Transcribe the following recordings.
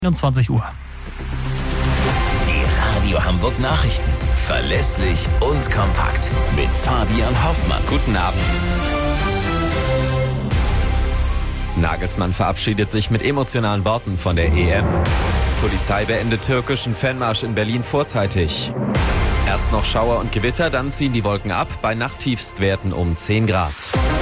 21 Uhr. Die Radio Hamburg Nachrichten. Verlässlich und kompakt. Mit Fabian Hoffmann. Guten Abend. Nagelsmann verabschiedet sich mit emotionalen Worten von der EM. Polizei beendet türkischen Fanmarsch in Berlin vorzeitig. Erst noch Schauer und Gewitter, dann ziehen die Wolken ab, bei Nachttiefstwerten um 10 Grad.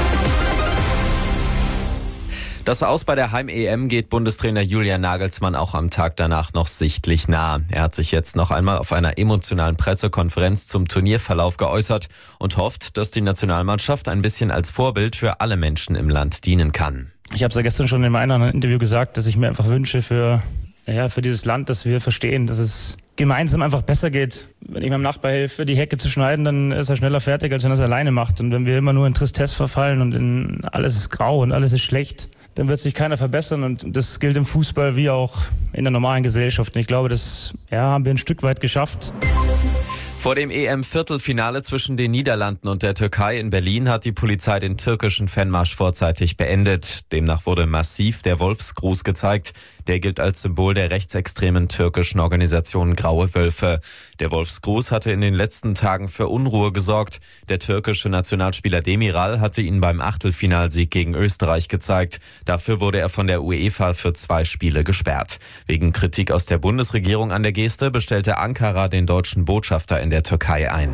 Das Aus bei der Heim-EM geht Bundestrainer Julian Nagelsmann auch am Tag danach noch sichtlich nah. Er hat sich jetzt noch einmal auf einer emotionalen Pressekonferenz zum Turnierverlauf geäußert und hofft, dass die Nationalmannschaft ein bisschen als Vorbild für alle Menschen im Land dienen kann. Ich habe es ja gestern schon in meinem anderen Interview gesagt, dass ich mir einfach wünsche für dieses Land, dass wir verstehen, dass es gemeinsam einfach besser geht. Wenn ich meinem Nachbar helfe, die Hecke zu schneiden, dann ist er schneller fertig, als wenn er es alleine macht. Und wenn wir immer nur in Tristesse verfallen und in alles ist grau und alles ist schlecht, dann wird sich keiner verbessern. Und das gilt im Fußball wie auch in der normalen Gesellschaft. Und ich glaube, das haben wir ein Stück weit geschafft. Vor dem EM-Viertelfinale zwischen den Niederlanden und der Türkei in Berlin hat die Polizei den türkischen Fanmarsch vorzeitig beendet. Demnach wurde massiv der Wolfsgruß gezeigt. Der gilt als Symbol der rechtsextremen türkischen Organisation Graue Wölfe. Der Wolfsgruß hatte in den letzten Tagen für Unruhe gesorgt. Der türkische Nationalspieler Demiral hatte ihn beim Achtelfinalsieg gegen Österreich gezeigt. Dafür wurde er von der UEFA für 2 Spiele gesperrt. Wegen Kritik aus der Bundesregierung an der Geste bestellte Ankara den deutschen Botschafter in der Türkei ein.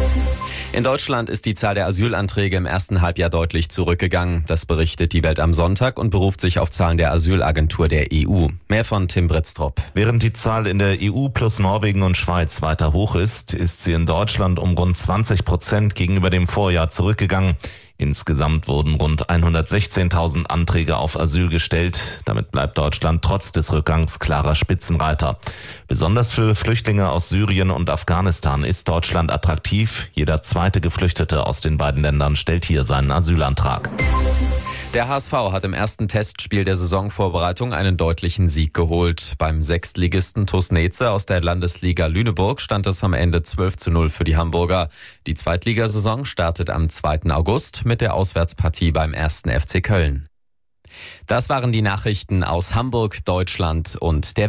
In Deutschland ist die Zahl der Asylanträge im ersten Halbjahr deutlich zurückgegangen. Das berichtet die Welt am Sonntag und beruft sich auf Zahlen der Asylagentur der EU. Mehr von Tim Britztrup. Während die Zahl in der EU plus Norwegen und Schweiz weiter hoch ist sie in Deutschland um rund 20% gegenüber dem Vorjahr zurückgegangen. Insgesamt wurden rund 116.000 Anträge auf Asyl gestellt. Damit bleibt Deutschland trotz des Rückgangs klarer Spitzenreiter. Besonders für Flüchtlinge aus Syrien und Afghanistan ist Deutschland attraktiv. Jeder zweite Geflüchtete aus den beiden Ländern stellt hier seinen Asylantrag. Der HSV hat im ersten Testspiel der Saisonvorbereitung einen deutlichen Sieg geholt. Beim Sechstligisten TuS Neze aus der Landesliga Lüneburg stand es am Ende 12:0 für die Hamburger. Die Zweitligasaison startet am 2. August mit der Auswärtspartie beim 1. FC Köln. Das waren die Nachrichten aus Hamburg, Deutschland und der